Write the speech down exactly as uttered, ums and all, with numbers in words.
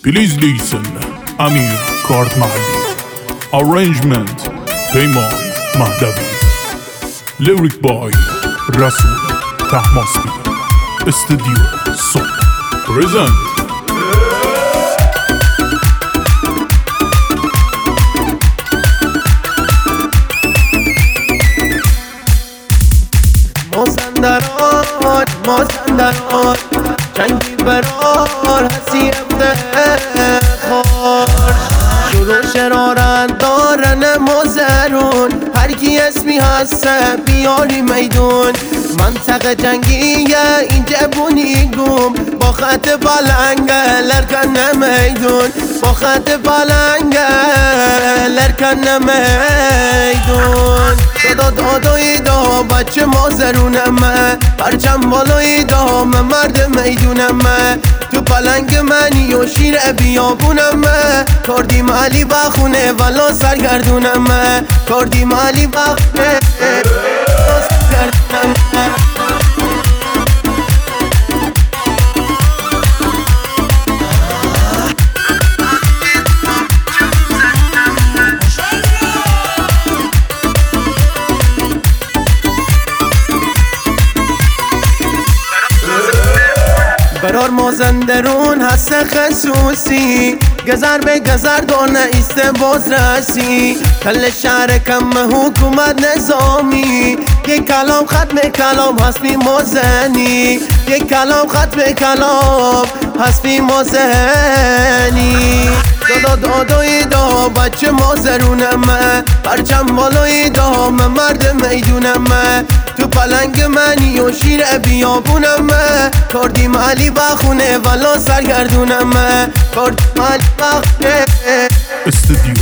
Please listen. امیر کارت محلی. Arrangement پیمان مهدوی. Lyric by رسول طهماسبی. استودیو صبح. Present. مازندران مازندران جنگی برار هستی افتخار شروع شرارن دارن مازرون هر کی اسمی هسته بیاری میدون منطقه جنگیه این جبونی گم با خط بلنگه لرکن میدون با خط بلنگه لرکن میدون دادا دادایی دا بچه مازرونمه پرچم بالایی دا من مرد میدونمه تو پلنگ منی و شیر بیابونمه کردی مالی بخونه ولا سرگردونمه کردی مالی بخونه ولا سرگردونمه برار مازندرون هست خصوصی گذر به گذر دونه ایست باز رسی کل شهر کم حکومت نظامی یک کلام ختم کلام حسبی مازنی یک کلام ختم کلام حسبی مازنی دادا دادایی دا بچه مازرونمه پرچم بالایی دا من مرد میدونمه تو پلنگ منی و شیر بیابونمه کردی مالی بخونه ولا سرگردونمه کردی مالی بخونه استودیو